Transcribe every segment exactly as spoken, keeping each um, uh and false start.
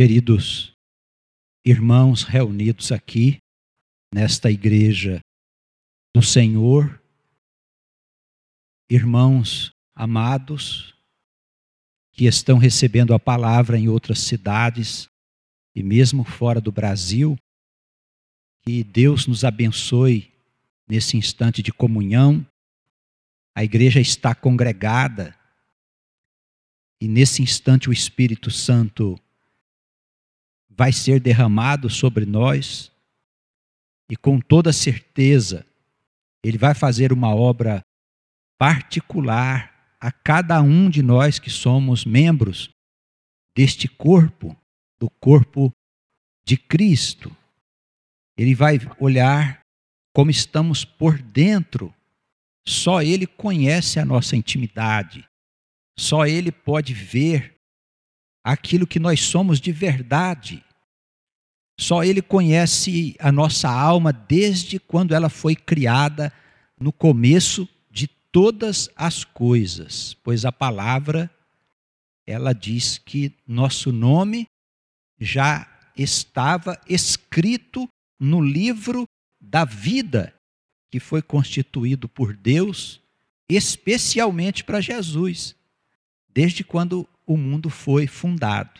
Queridos irmãos reunidos aqui, nesta igreja do Senhor, irmãos amados, que estão recebendo a palavra em outras cidades e mesmo fora do Brasil, que Deus nos abençoe nesse instante de comunhão. A igreja está congregada e nesse instante o Espírito Santo vai ser derramado sobre nós e com toda certeza Ele vai fazer uma obra particular a cada um de nós que somos membros deste corpo, do corpo de Cristo. Ele vai olhar como estamos por dentro. Só Ele conhece a nossa intimidade. Só Ele pode ver aquilo que nós somos de verdade. Só Ele conhece a nossa alma desde quando ela foi criada, no começo de todas as coisas. Pois a palavra, ela diz que nosso nome já estava escrito no livro da vida, que foi constituído por Deus, especialmente para Jesus, desde quando o mundo foi fundado.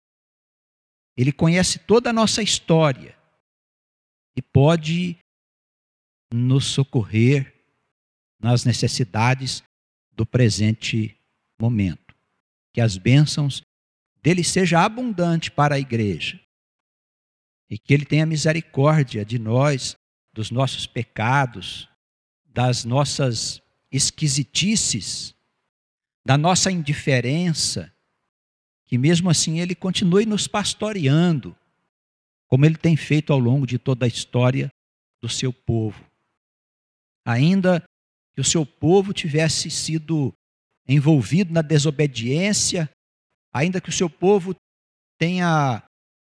Ele conhece toda a nossa história e pode nos socorrer nas necessidades do presente momento. Que as bênçãos dele sejam abundantes para a igreja e que ele tenha misericórdia de nós, dos nossos pecados, das nossas esquisitices, da nossa indiferença, que mesmo assim Ele continue nos pastoreando, como Ele tem feito ao longo de toda a história do seu povo. Ainda que o seu povo tivesse sido envolvido na desobediência, ainda que o seu povo tenha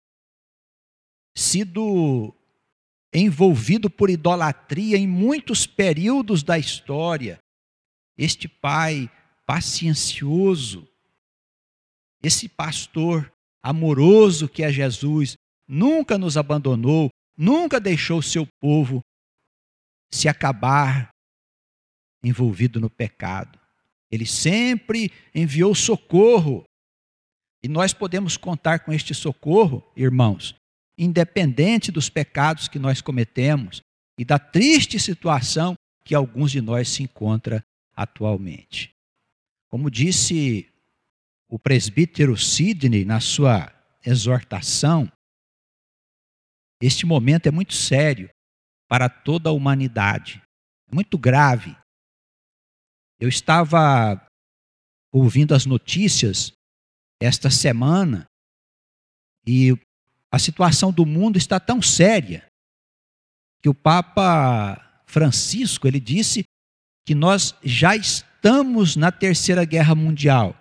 sido envolvido por idolatria em muitos períodos da história, este Pai paciencioso, esse pastor amoroso que é Jesus, nunca nos abandonou, nunca deixou o seu povo se acabar envolvido no pecado. Ele sempre enviou socorro. E nós podemos contar com este socorro, irmãos, independente dos pecados que nós cometemos e da triste situação que alguns de nós se encontram atualmente. Como disse o presbítero Sidney na sua exortação, este momento é muito sério para toda a humanidade, é muito grave. Eu estava ouvindo as notícias esta semana e a situação do mundo está tão séria que o Papa Francisco, ele disse que nós já estamos na Terceira Guerra Mundial.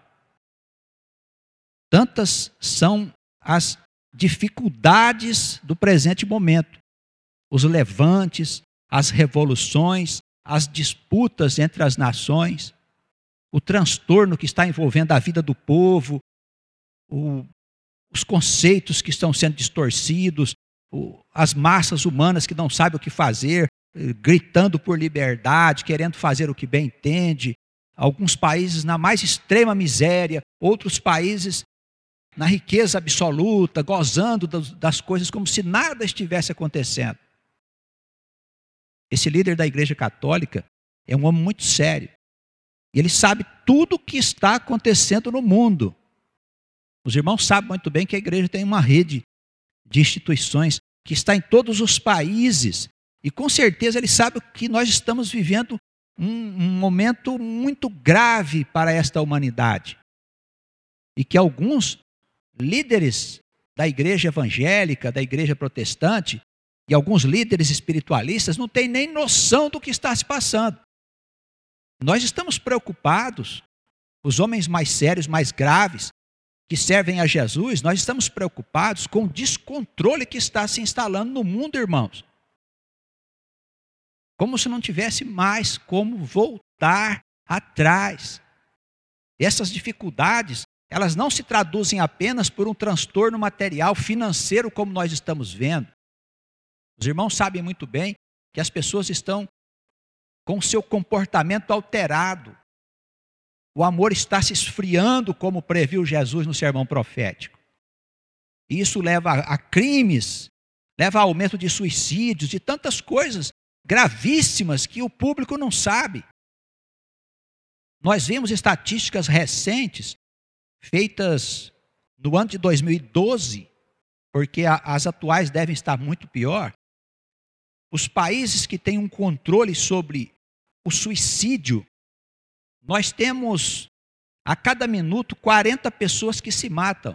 Tantas são as dificuldades do presente momento. Os levantes, as revoluções, as disputas entre as nações, o transtorno que está envolvendo a vida do povo, o, os conceitos que estão sendo distorcidos, o, as massas humanas que não sabem o que fazer, gritando por liberdade, querendo fazer o que bem entende, alguns países na mais extrema miséria, outros países na riqueza absoluta, gozando das coisas como se nada estivesse acontecendo. Esse líder da Igreja Católica é um homem muito sério. E ele sabe tudo o que está acontecendo no mundo. Os irmãos sabem muito bem que a igreja tem uma rede de instituições que está em todos os países. E com certeza ele sabe que nós estamos vivendo um, um momento muito grave para esta humanidade. E que alguns líderes da igreja evangélica, da igreja protestante, e alguns líderes espiritualistas não têm nem noção do que está se passando. Nós estamos preocupados, os homens mais sérios, mais graves, que servem a Jesus, nós estamos preocupados com o descontrole que está se instalando no mundo, irmãos. Como se não tivesse mais como voltar atrás. Essas dificuldades, elas não se traduzem apenas por um transtorno material, financeiro, como nós estamos vendo. Os irmãos sabem muito bem que as pessoas estão com o seu comportamento alterado. O amor está se esfriando, como previu Jesus no sermão profético. E isso leva a crimes, leva a aumento de suicídios, de tantas coisas gravíssimas que o público não sabe. Nós vimos estatísticas recentes, feitas no ano de dois mil e doze, porque as atuais devem estar muito pior. Os países que têm um controle sobre o suicídio, nós temos a cada minuto quarenta pessoas que se matam.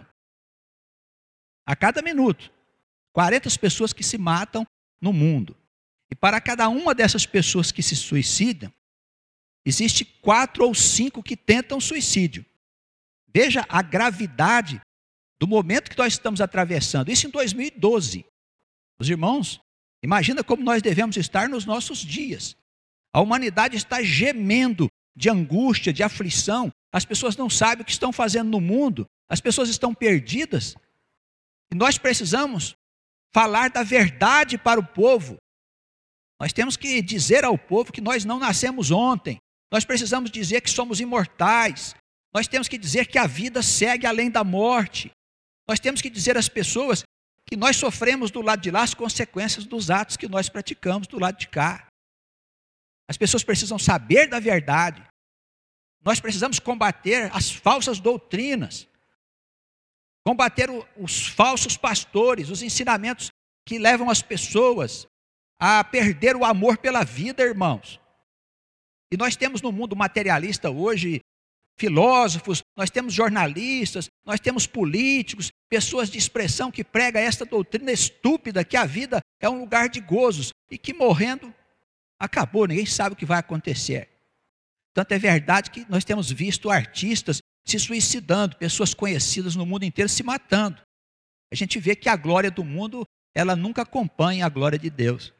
A cada minuto, quarenta pessoas que se matam no mundo. E para cada uma dessas pessoas que se suicidam, existe quatro ou cinco que tentam suicídio. Veja a gravidade do momento que nós estamos atravessando. Isso em dois mil e doze. Os irmãos, imagina como nós devemos estar nos nossos dias. A humanidade está gemendo de angústia, de aflição. As pessoas não sabem o que estão fazendo no mundo. As pessoas estão perdidas. E nós precisamos falar da verdade para o povo. Nós temos que dizer ao povo que nós não nascemos ontem. Nós precisamos dizer que somos imortais. Nós temos que dizer que a vida segue além da morte. Nós temos que dizer às pessoas que nós sofremos do lado de lá as consequências dos atos que nós praticamos do lado de cá. As pessoas precisam saber da verdade. Nós precisamos combater as falsas doutrinas. Combater o, os falsos pastores, os ensinamentos que levam as pessoas a perder o amor pela vida, irmãos. E nós temos no mundo materialista hoje filósofos, nós temos jornalistas, nós temos políticos, pessoas de expressão que pregam esta doutrina estúpida que a vida é um lugar de gozos e que morrendo acabou, ninguém sabe o que vai acontecer. Tanto é verdade que nós temos visto artistas se suicidando, pessoas conhecidas no mundo inteiro se matando. A gente vê que a glória do mundo, ela nunca acompanha a glória de Deus.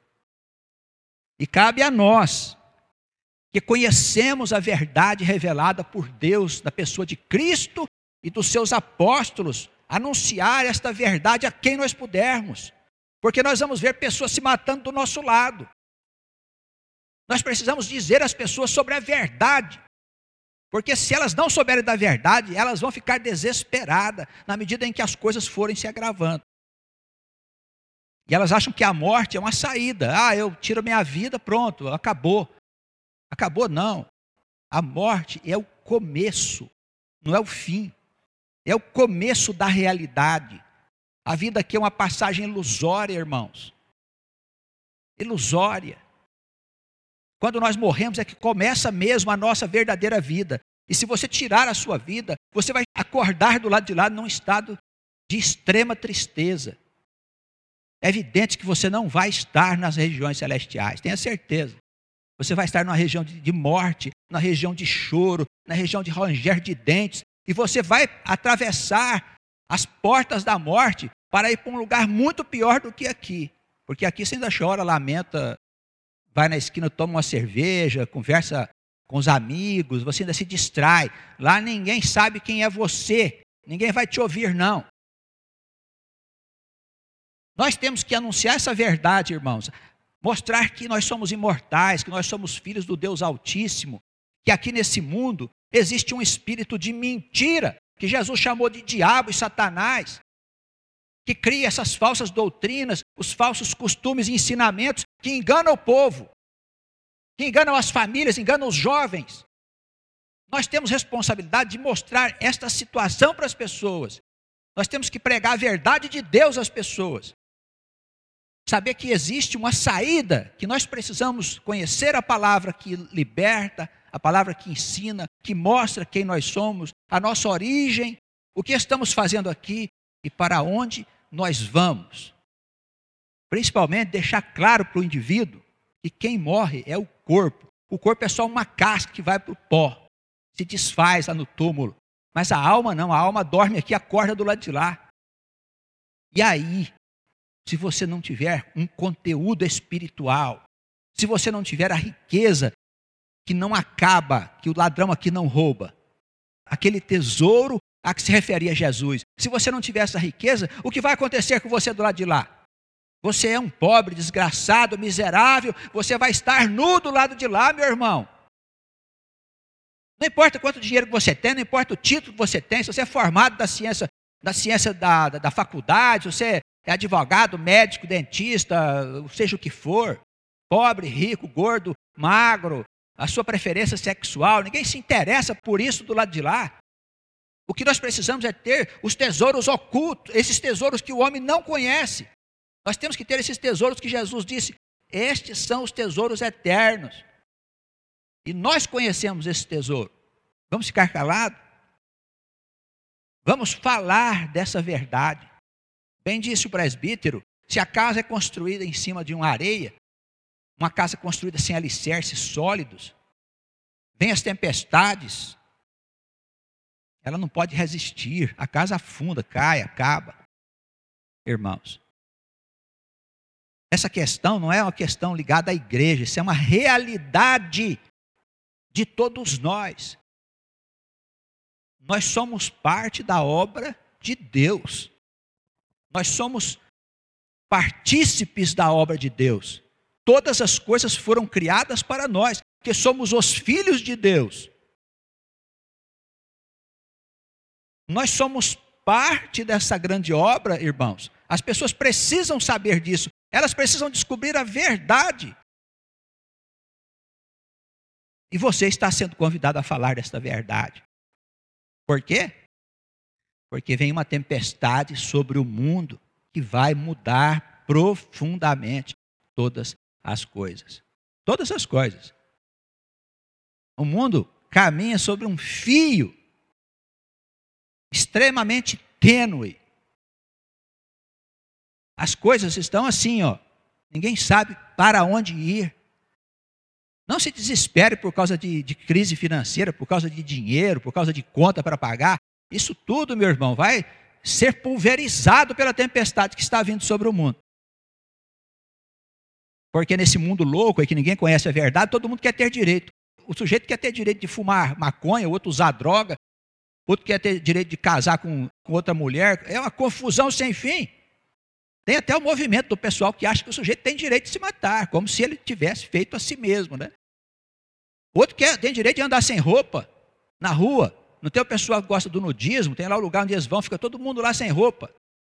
E cabe a nós, que conhecemos a verdade revelada por Deus, na pessoa de Cristo e dos seus apóstolos, anunciar esta verdade a quem nós pudermos. Porque nós vamos ver pessoas se matando do nosso lado. Nós precisamos dizer às pessoas sobre a verdade. Porque se elas não souberem da verdade, elas vão ficar desesperadas na medida em que as coisas forem se agravando. E elas acham que a morte é uma saída. Ah, eu tiro minha vida, pronto, acabou. Acabou não. A morte é o começo, não é o fim. É o começo da realidade. A vida aqui é uma passagem ilusória, irmãos. Ilusória. Quando nós morremos é que começa mesmo a nossa verdadeira vida. E se você tirar a sua vida, você vai acordar do lado de lá num estado de extrema tristeza. É evidente que você não vai estar nas regiões celestiais, tenha certeza. Você vai estar numa região de, de morte, na região de choro, na região de ranger de dentes. E você vai atravessar as portas da morte para ir para um lugar muito pior do que aqui. Porque aqui você ainda chora, lamenta, vai na esquina, toma uma cerveja, conversa com os amigos, você ainda se distrai. Lá ninguém sabe quem é você, ninguém vai te ouvir não. Nós temos que anunciar essa verdade, irmãos. Mostrar que nós somos imortais, que nós somos filhos do Deus Altíssimo, que aqui nesse mundo existe um espírito de mentira, que Jesus chamou de diabo e Satanás, que cria essas falsas doutrinas, os falsos costumes e ensinamentos que enganam o povo, que enganam as famílias, enganam os jovens. Nós temos responsabilidade de mostrar esta situação para as pessoas. Nós temos que pregar a verdade de Deus às pessoas. Saber que existe uma saída, que nós precisamos conhecer a palavra que liberta, a palavra que ensina, que mostra quem nós somos, a nossa origem, o que estamos fazendo aqui e para onde nós vamos. Principalmente deixar claro para o indivíduo que quem morre é o corpo. O corpo é só uma casca que vai para o pó, se desfaz lá no túmulo. Mas a alma não, a alma dorme aqui, acorda do lado de lá. E aí, se você não tiver um conteúdo espiritual, se você não tiver a riqueza que não acaba, que o ladrão aqui não rouba, aquele tesouro a que se referia Jesus. Se você não tiver essa riqueza, o que vai acontecer com você do lado de lá? Você é um pobre, desgraçado, miserável, você vai estar nu do lado de lá, meu irmão. Não importa quanto dinheiro que você tem, não importa o título que você tem, se você é formado da ciência, da, ciência da, da, da faculdade, se você é advogado, médico, dentista, seja o que for, pobre, rico, gordo, magro, a sua preferência sexual, ninguém se interessa por isso do lado de lá. O que nós precisamos é ter os tesouros ocultos, esses tesouros que o homem não conhece. Nós temos que ter esses tesouros que Jesus disse, estes são os tesouros eternos. E nós conhecemos esse tesouro. Vamos ficar calados? Vamos falar dessa verdade. Bem disse o presbítero, se a casa é construída em cima de uma areia, uma casa construída sem alicerces sólidos, vem as tempestades, ela não pode resistir, a casa afunda, cai, acaba. Irmãos, essa questão não é uma questão ligada à igreja, isso é uma realidade de todos nós. Nós somos parte da obra de Deus. Nós somos partícipes da obra de Deus. Todas as coisas foram criadas para nós, porque somos os filhos de Deus. Nós somos parte dessa grande obra, irmãos. As pessoas precisam saber disso. Elas precisam descobrir a verdade. E você está sendo convidado a falar desta verdade. Por quê? Porque vem uma tempestade sobre o mundo que vai mudar profundamente todas as coisas. Todas as coisas. O mundo caminha sobre um fio extremamente tênue. As coisas estão assim, ó. Ninguém sabe para onde ir. Não se desespere por causa de, de crise financeira, por causa de dinheiro, por causa de conta para pagar. Isso tudo, meu irmão, vai ser pulverizado pela tempestade que está vindo sobre o mundo. Porque nesse mundo louco, aí que ninguém conhece a verdade, todo mundo quer ter direito. O sujeito quer ter direito de fumar maconha, o outro usar droga, outro quer ter direito de casar com, com outra mulher. É uma confusão sem fim. Tem até o movimento do pessoal que acha que o sujeito tem direito de se matar, como se ele tivesse feito a si mesmo, né? Outro quer, tem direito de andar sem roupa na rua. Não tem o pessoal que gosta do nudismo, tem lá o lugar onde eles vão, fica todo mundo lá sem roupa.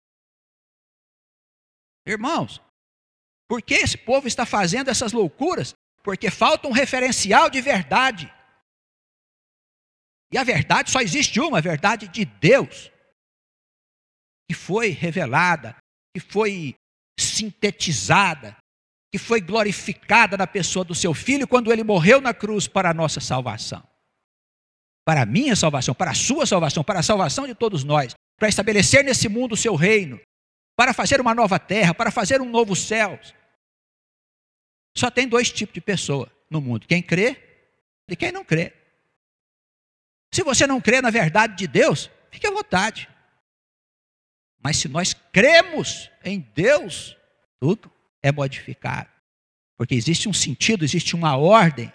Irmãos, por que esse povo está fazendo essas loucuras? Porque falta um referencial de verdade. E a verdade só existe uma, a verdade de Deus, que foi revelada, que foi sintetizada, que foi glorificada na pessoa do seu Filho quando ele morreu na cruz para a nossa salvação. Para a minha salvação, para a sua salvação, para a salvação de todos nós, para estabelecer nesse mundo o seu reino, para fazer uma nova terra, para fazer um novo céu. Só tem dois tipos de pessoa no mundo, quem crê e quem não crê. Se você não crê na verdade de Deus, fique à vontade. Mas se nós cremos em Deus, tudo é modificado. Porque existe um sentido, existe uma ordem.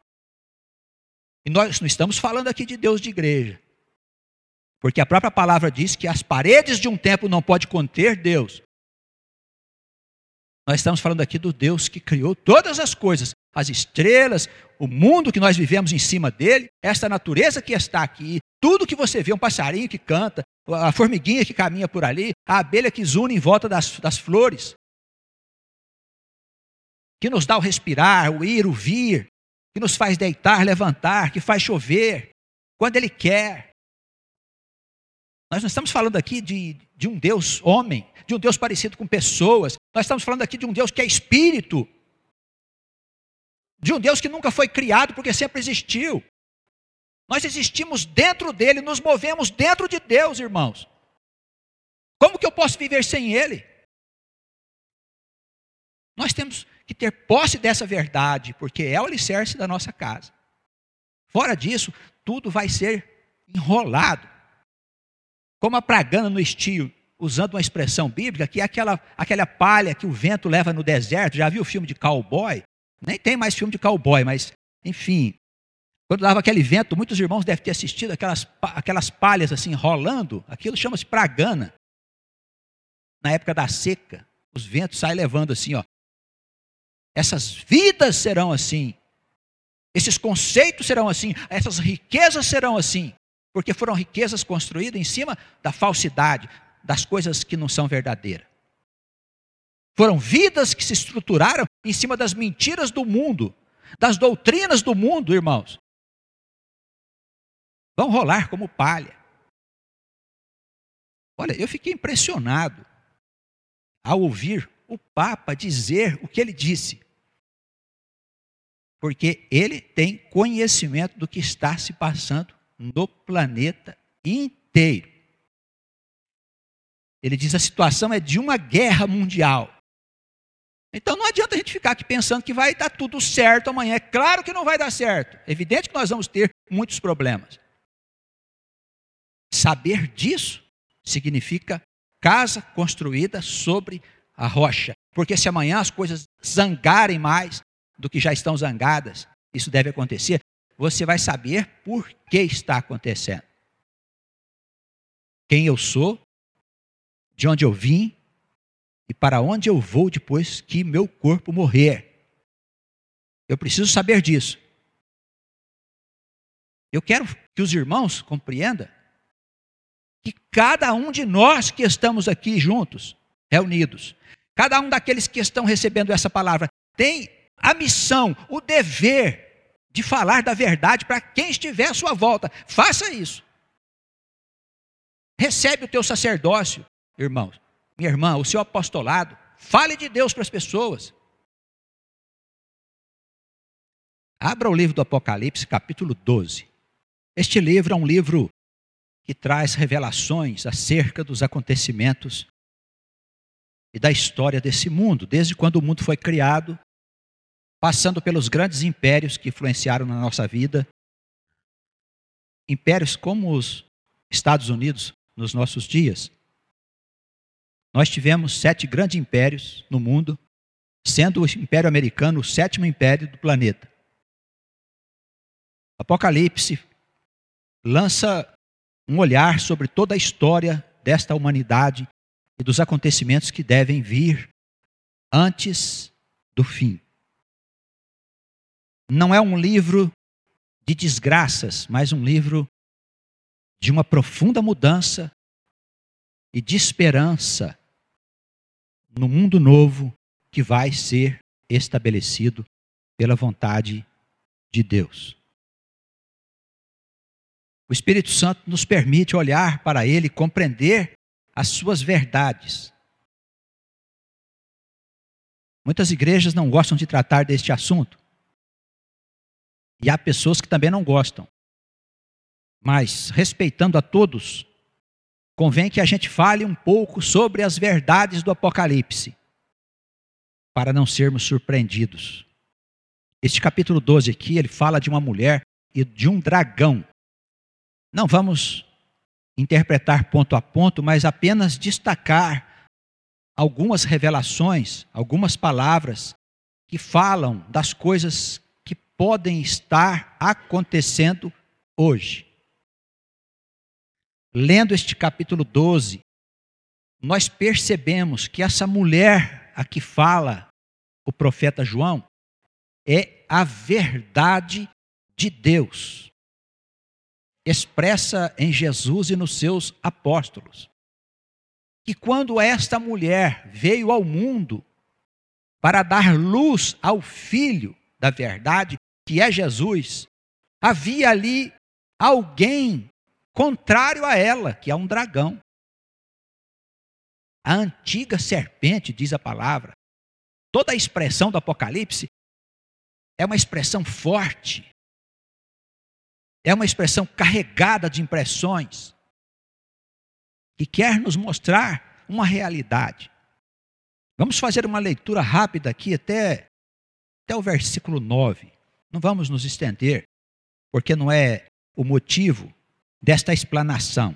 E nós não estamos falando aqui de Deus de igreja. Porque a própria palavra diz que as paredes de um templo não podem conter Deus. Nós estamos falando aqui do Deus que criou todas as coisas. As estrelas, o mundo que nós vivemos em cima dele, esta natureza que está aqui, tudo que você vê, um passarinho que canta, a formiguinha que caminha por ali, a abelha que zuna em volta das, das flores, que nos dá o respirar, o ir, o vir, que nos faz deitar, levantar, que faz chover, quando Ele quer. Nós não estamos falando aqui de, de um Deus homem, de um Deus parecido com pessoas, nós estamos falando aqui de um Deus que é espírito, de um Deus que nunca foi criado porque sempre existiu. Nós existimos dentro dele, nos movemos dentro de Deus, irmãos. Como que eu posso viver sem Ele? Nós temos que ter posse dessa verdade, porque é o alicerce da nossa casa. Fora disso, tudo vai ser enrolado. Como a pragana no estio, usando uma expressão bíblica, que é aquela, aquela palha que o vento leva no deserto. Já viu o filme de cowboy? Nem tem mais filme de cowboy, mas, enfim, Quando dava aquele vento, muitos irmãos devem ter assistido aquelas, aquelas palhas assim rolando, aquilo chama-se pragana. Na época da seca, os ventos saem levando assim, ó. Essas vidas serão assim, esses conceitos serão assim, essas riquezas serão assim, porque foram riquezas construídas em cima da falsidade, das coisas que não são verdadeiras. Foram vidas que se estruturaram em cima das mentiras do mundo, das doutrinas do mundo, irmãos. Vão rolar como palha. Olha, eu fiquei impressionado ao ouvir o Papa dizer o que ele disse. Porque ele tem conhecimento do que está se passando no planeta inteiro. Ele diz: a situação é de uma guerra mundial. Então não adianta a gente ficar aqui pensando que vai dar tudo certo amanhã. É claro que não vai dar certo. É evidente que nós vamos ter muitos problemas. Saber disso significa casa construída sobre a rocha. Porque se amanhã as coisas zangarem mais do que já estão zangadas, isso deve acontecer, você vai saber por que está acontecendo. Quem eu sou, de onde eu vim e para onde eu vou depois que meu corpo morrer. Eu preciso saber disso. Eu quero que os irmãos compreendam que cada um de nós que estamos aqui juntos, reunidos, cada um daqueles que estão recebendo essa palavra, tem a missão, o dever de falar da verdade para quem estiver à sua volta. Faça isso. Recebe o teu sacerdócio, irmãos. Minha irmã, o seu apostolado. Fale de Deus para as pessoas. Abra o livro do Apocalipse, capítulo doze. Este livro é um livro que traz revelações acerca dos acontecimentos e da história desse mundo, desde quando o mundo foi criado, passando pelos grandes impérios que influenciaram na nossa vida, impérios como os Estados Unidos nos nossos dias. Nós tivemos sete grandes impérios no mundo, sendo o Império Americano o sétimo império do planeta. Apocalipse lança um olhar sobre toda a história desta humanidade e dos acontecimentos que devem vir antes do fim. Não é um livro de desgraças, mas um livro de uma profunda mudança e de esperança no mundo novo que vai ser estabelecido pela vontade de Deus. O Espírito Santo nos permite olhar para ele e compreender as suas verdades. Muitas igrejas não gostam de tratar deste assunto. E há pessoas que também não gostam. Mas, respeitando a todos, convém que a gente fale um pouco sobre as verdades do Apocalipse, para não sermos surpreendidos. Este capítulo doze aqui, ele fala de uma mulher e de um dragão. Não vamos interpretar ponto a ponto, mas apenas destacar algumas revelações, algumas palavras que falam das coisas que podem estar acontecendo hoje. Lendo este capítulo doze, nós percebemos que essa mulher a que fala o profeta João é a verdade de Deus, expressa em Jesus e nos seus apóstolos. Que quando esta mulher veio ao mundo para dar luz ao Filho da verdade, que é Jesus, havia ali alguém contrário a ela, que é um dragão. A antiga serpente, diz a palavra. Toda a expressão do Apocalipse é uma expressão forte. É uma expressão carregada de impressões. Que quer nos mostrar uma realidade. Vamos fazer uma leitura rápida aqui até, até o versículo nove. Não vamos nos estender, porque não é o motivo desta explanação.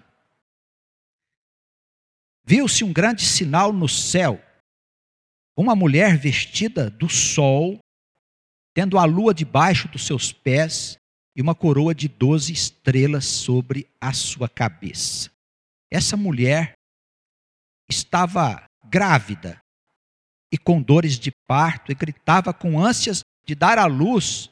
Viu-se um grande sinal no céu, uma mulher vestida do sol, tendo a lua debaixo dos seus pés e uma coroa de doze estrelas sobre a sua cabeça. Essa mulher estava grávida e com dores de parto, e gritava com ânsias de dar à luz.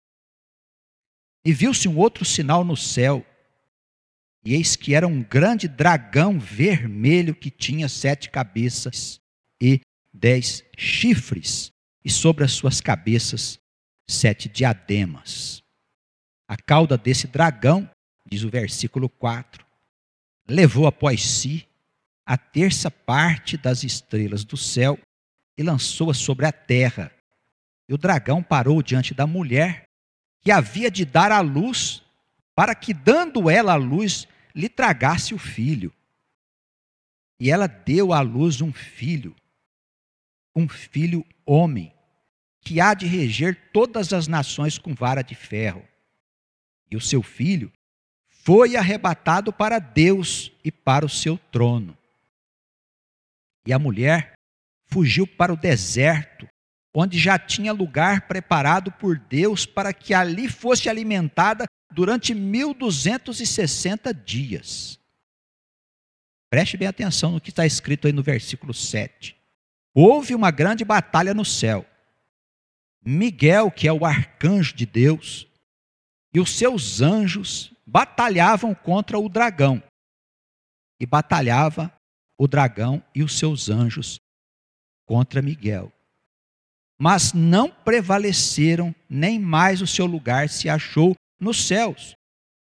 E viu-se um outro sinal no céu, e eis que era um grande dragão vermelho que tinha sete cabeças e dez chifres, e sobre as suas cabeças sete diademas. A cauda desse dragão, diz o versículo quatro, levou após si a terça parte das estrelas do céu e lançou-a sobre a terra. E o dragão parou diante da mulher, que havia de dar à luz, para que, dando ela à luz, lhe tragasse o filho. E ela deu à luz um filho, um filho homem, que há de reger todas as nações com vara de ferro. E o seu filho foi arrebatado para Deus e para o seu trono. E a mulher fugiu para o deserto, onde já tinha lugar preparado por Deus para que ali fosse alimentada durante mil duzentos e sessenta dias. Preste bem atenção no que está escrito aí no versículo sete. Houve uma grande batalha no céu. Miguel, que é o arcanjo de Deus, e os seus anjos batalhavam contra o dragão. E batalhava o dragão e os seus anjos contra Miguel. Mas não prevaleceram, nem mais o seu lugar se achou nos céus.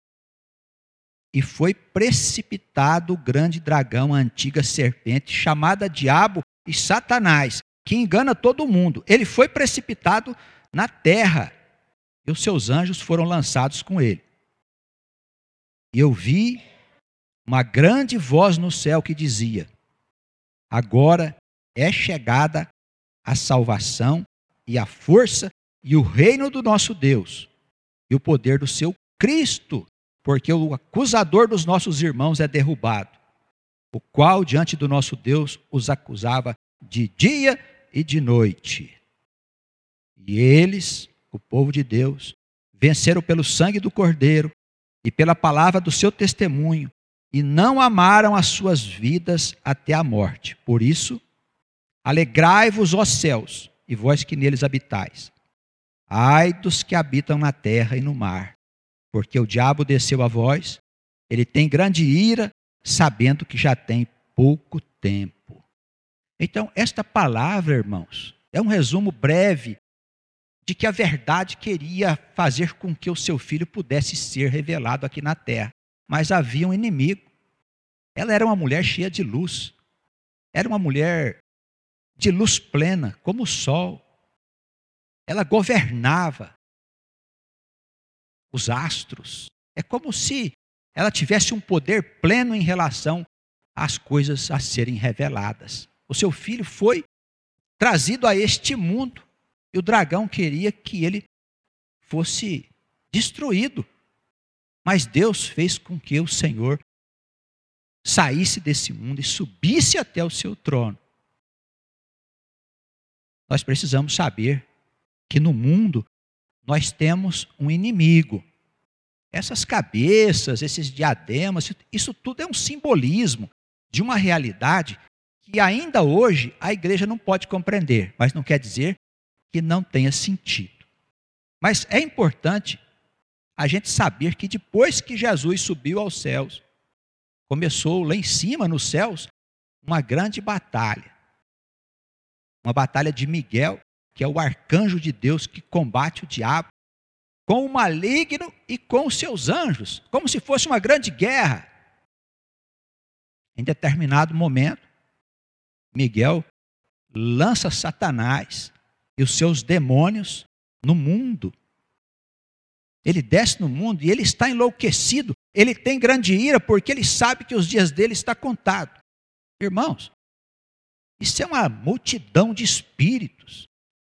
E foi precipitado o grande dragão, a antiga serpente, chamada Diabo e Satanás, que engana todo mundo. Ele foi precipitado na terra, e os seus anjos foram lançados com ele. E eu vi uma grande voz no céu que dizia: agora é chegada a salvação e a força e o reino do nosso Deus e o poder do seu Cristo, porque o acusador dos nossos irmãos é derrubado, o qual diante do nosso Deus os acusava de dia e de noite. E eles, o povo de Deus, venceram pelo sangue do Cordeiro e pela palavra do seu testemunho, e não amaram as suas vidas até a morte. Por isso, alegrai-vos, ó céus, e vós que neles habitais. Ai dos que habitam na terra e no mar, porque o diabo desceu a vós, ele tem grande ira, sabendo que já tem pouco tempo. Então, esta palavra, irmãos, é um resumo breve de que a verdade queria fazer com que o seu filho pudesse ser revelado aqui na terra. Mas havia um inimigo. Ela era uma mulher cheia de luz. Era uma mulher de luz plena, como o sol. Ela governava os astros. É como se ela tivesse um poder pleno em relação às coisas a serem reveladas. O seu filho foi trazido a este mundo e o dragão queria que ele fosse destruído. Mas Deus fez com que o Senhor saísse desse mundo e subisse até o seu trono. Nós precisamos saber que no mundo nós temos um inimigo. Essas cabeças, esses diademas, isso tudo é um simbolismo de uma realidade que ainda hoje a igreja não pode compreender, mas não quer dizer que não tenha sentido. Mas é importante a gente saber que depois que Jesus subiu aos céus, começou lá em cima, nos céus, uma grande batalha. Uma batalha de Miguel, que é o arcanjo de Deus que combate o diabo, com o maligno e com os seus anjos, como se fosse uma grande guerra. Em determinado momento, Miguel lança Satanás e os seus demônios no mundo. Ele desce no mundo e ele está enlouquecido. Ele tem grande ira porque ele sabe que os dias dele estão contados. Irmãos, isso é uma multidão de espíritos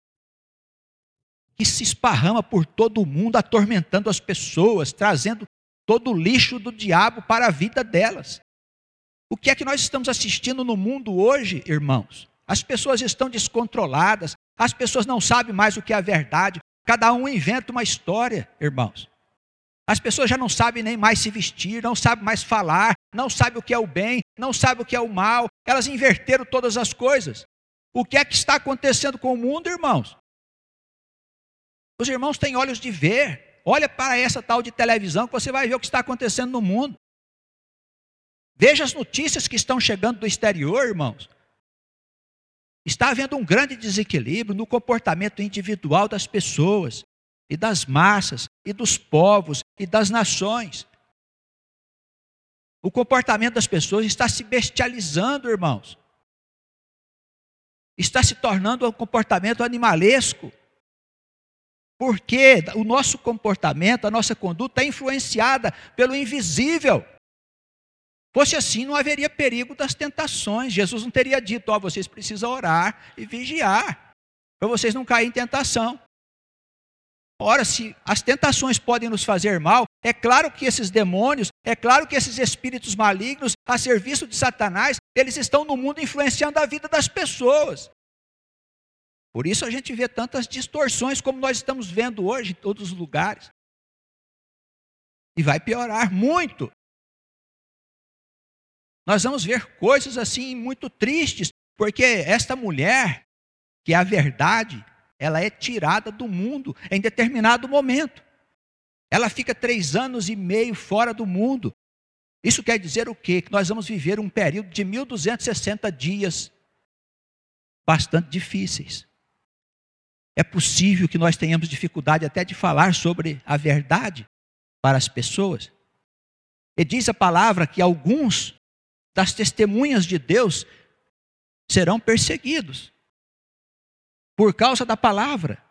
que se esparrama por todo o mundo, atormentando as pessoas, trazendo todo o lixo do diabo para a vida delas. O que é que nós estamos assistindo no mundo hoje, irmãos? As pessoas estão descontroladas, as pessoas não sabem mais o que é a verdade, cada um inventa uma história, irmãos. As pessoas já não sabem nem mais se vestir, não sabem mais falar, não sabem o que é o bem, não sabem o que é o mal. Elas inverteram todas as coisas. O que é que está acontecendo com o mundo, irmãos? Os irmãos têm olhos de ver. Olha para essa tal de televisão que você vai ver o que está acontecendo no mundo. Veja as notícias que estão chegando do exterior, irmãos. Está havendo um grande desequilíbrio no comportamento individual das pessoas, e das massas, e dos povos, e das nações. O comportamento das pessoas está se bestializando, irmãos. Está se tornando um comportamento animalesco. Porque o nosso comportamento, a nossa conduta é influenciada pelo invisível. Fosse assim, não haveria perigo das tentações. Jesus não teria dito, ó, vocês precisam orar e vigiar, para vocês não caírem em tentação. Ora, se as tentações podem nos fazer mal, é claro que esses demônios, é claro que esses espíritos malignos, a serviço de Satanás, eles estão no mundo influenciando a vida das pessoas. Por isso a gente vê tantas distorções como nós estamos vendo hoje em todos os lugares. E vai piorar muito. Nós vamos ver coisas assim muito tristes, porque esta mulher, que é a verdade, ela é tirada do mundo em determinado momento. Ela fica três anos e meio fora do mundo. Isso quer dizer o quê? Que nós vamos viver um período de mil duzentos e sessenta dias bastante difíceis. É possível que nós tenhamos dificuldade até de falar sobre a verdade para as pessoas. E diz a palavra que alguns das testemunhas de Deus serão perseguidos por causa da palavra,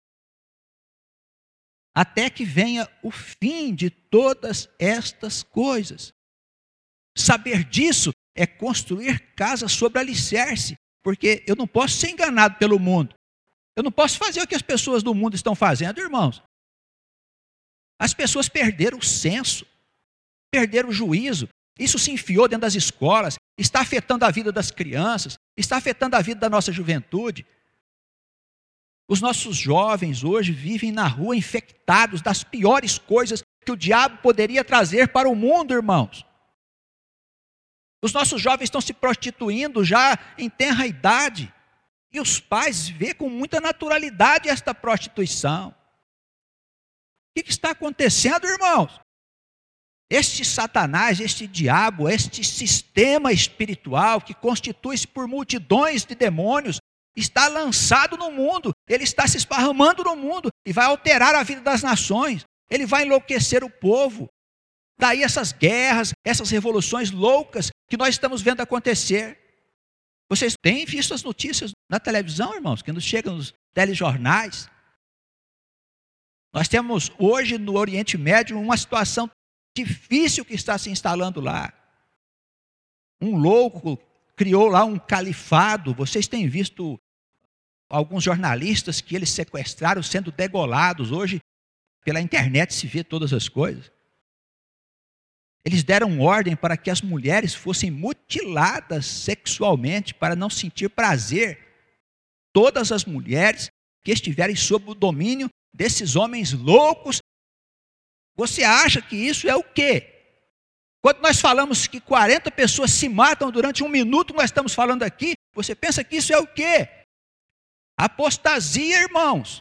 até que venha o fim de todas estas coisas. Saber disso é construir casa sobre alicerce, porque eu não posso ser enganado pelo mundo. Eu não posso fazer o que as pessoas do mundo estão fazendo, irmãos. As pessoas perderam o senso, perderam o juízo. Isso se enfiou dentro das escolas, está afetando a vida das crianças, está afetando a vida da nossa juventude. Os nossos jovens hoje vivem na rua infectados das piores coisas que o diabo poderia trazer para o mundo, irmãos. Os nossos jovens estão se prostituindo já em tenra idade. E os pais vêem com muita naturalidade esta prostituição. O que está acontecendo, irmãos? Este Satanás, este diabo, este sistema espiritual que constitui-se por multidões de demônios, está lançado no mundo, ele está se esparramando no mundo e vai alterar a vida das nações, ele vai enlouquecer o povo. Daí essas guerras, essas revoluções loucas que nós estamos vendo acontecer. Vocês têm visto as notícias na televisão, irmãos, que nos chegam nos telejornais? Nós temos hoje no Oriente Médio uma situação difícil que está se instalando lá. Um louco criou lá um califado. Vocês têm visto alguns jornalistas que eles sequestraram sendo degolados. Hoje, pela internet se vê todas as coisas. Eles deram ordem para que as mulheres fossem mutiladas sexualmente para não sentir prazer. Todas as mulheres que estiverem sob o domínio desses homens loucos. Você acha que isso é o quê? Quando nós falamos que quarenta pessoas se matam durante um minuto, nós estamos falando aqui, você pensa que isso é o quê? Apostasia, irmãos.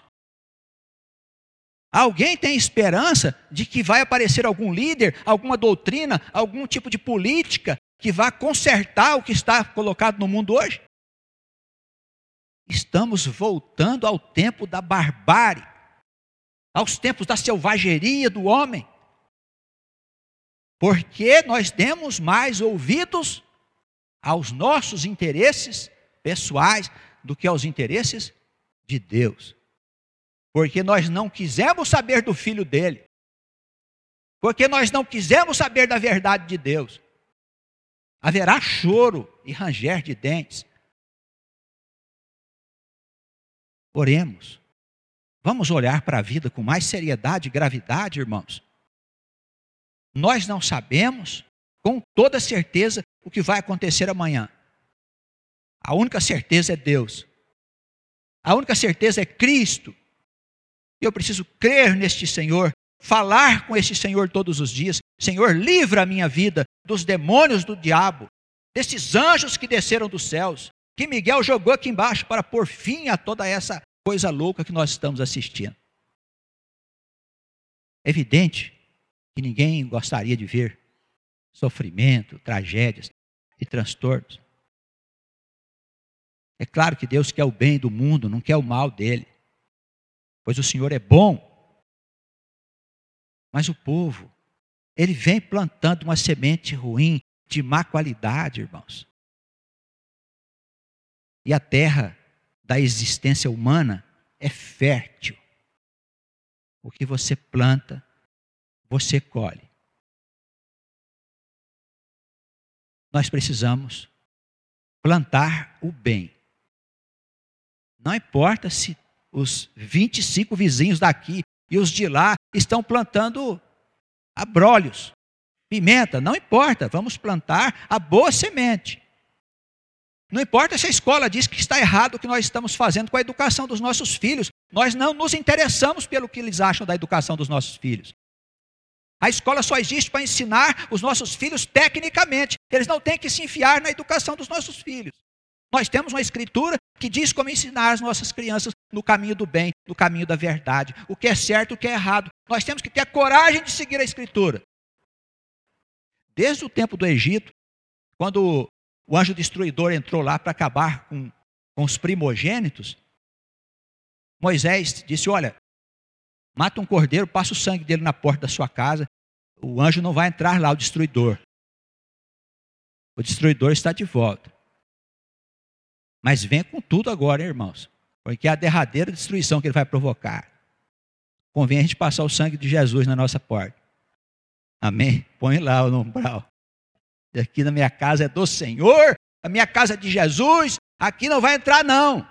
Alguém tem esperança de que vai aparecer algum líder, alguma doutrina, algum tipo de política que vá consertar o que está colocado no mundo hoje? Estamos voltando ao tempo da barbárie, aos tempos da selvageria do homem. Porque nós demos mais ouvidos aos nossos interesses pessoais do que aos interesses de Deus. Porque nós não quisemos saber do Filho dele. Porque nós não quisemos saber da verdade de Deus. Haverá choro e ranger de dentes. Oremos. Vamos olhar para a vida com mais seriedade e gravidade, irmãos. Nós não sabemos com toda certeza o que vai acontecer amanhã. A única certeza é Deus. A única certeza é Cristo. Eu preciso crer neste Senhor, falar com esse Senhor todos os dias. Senhor, livra a minha vida dos demônios do diabo, desses anjos que desceram dos céus, que Miguel jogou aqui embaixo para pôr fim a toda essa coisa louca que nós estamos assistindo. É evidente que ninguém gostaria de ver sofrimento, tragédias e transtornos. É claro que Deus quer o bem do mundo, não quer o mal dele, pois o Senhor é bom. Mas o povo, ele vem plantando uma semente ruim, de má qualidade, irmãos. E a terra da existência humana é fértil. O que você planta, você colhe. Nós precisamos plantar o bem. Não importa se os vinte e cinco vizinhos daqui e os de lá estão plantando abrolhos, pimenta, não importa, vamos plantar a boa semente. Não importa se a escola diz que está errado o que nós estamos fazendo com a educação dos nossos filhos, nós não nos interessamos pelo que eles acham da educação dos nossos filhos. A escola só existe para ensinar os nossos filhos tecnicamente, eles não têm que se enfiar na educação dos nossos filhos. Nós temos uma escritura que diz como ensinar as nossas crianças no caminho do bem, no caminho da verdade, o que é certo, o que é errado. Nós temos que ter a coragem de seguir a escritura. Desde o tempo do Egito, quando o anjo destruidor entrou lá para acabar com, com os primogênitos, Moisés disse, olha, mata um cordeiro, passa o sangue dele na porta da sua casa, o anjo não vai entrar lá, o destruidor. O destruidor está de volta. Mas vem com tudo agora, hein, irmãos, porque é a derradeira destruição que ele vai provocar. Convém a gente passar o sangue de Jesus na nossa porta. Amém? Põe lá no umbral. Aqui na minha casa é do Senhor, a minha casa é de Jesus, aqui não vai entrar não.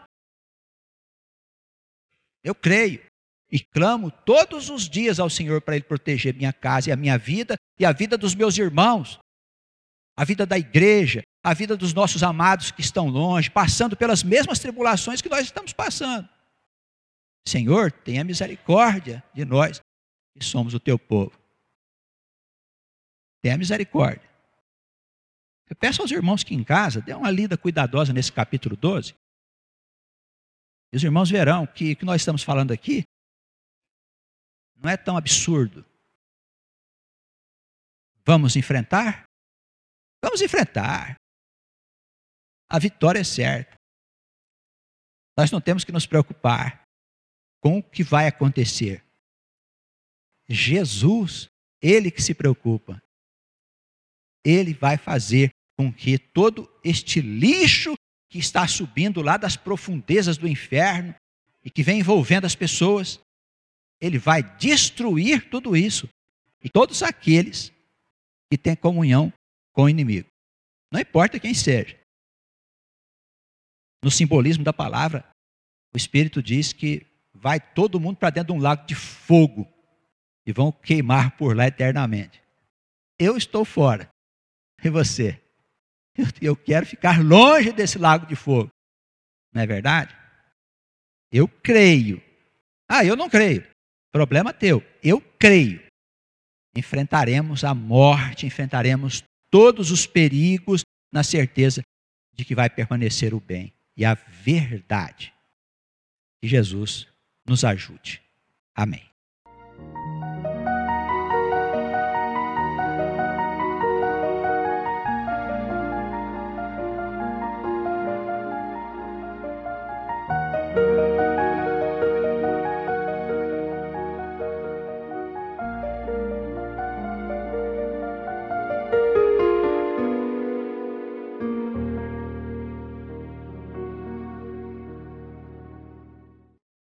Eu creio e clamo todos os dias ao Senhor para Ele proteger minha casa e a minha vida e a vida dos meus irmãos, a vida da igreja, a vida dos nossos amados que estão longe, passando pelas mesmas tribulações que nós estamos passando. Senhor, tenha misericórdia de nós que somos o teu povo. Tenha misericórdia. Eu peço aos irmãos que em casa dê uma lida cuidadosa nesse capítulo doze. E os irmãos verão que o que nós estamos falando aqui não é tão absurdo. Vamos enfrentar? Vamos enfrentar. A vitória é certa. Nós não temos que nos preocupar com o que vai acontecer. Jesus, Ele que se preocupa. Ele vai fazer com que todo este lixo que está subindo lá das profundezas do inferno e que vem envolvendo as pessoas, Ele vai destruir tudo isso. E todos aqueles que têm comunhão com o inimigo. Não importa quem seja. No simbolismo da palavra, o Espírito diz que vai todo mundo para dentro de um lago de fogo e vão queimar por lá eternamente. Eu estou fora. E você? Eu, eu quero ficar longe desse lago de fogo. Não é verdade? Eu creio. Ah, eu não creio. Problema teu. Eu creio. Enfrentaremos a morte, enfrentaremos todos os perigos na certeza de que vai permanecer o bem e a verdade. Que Jesus nos ajude. Amém.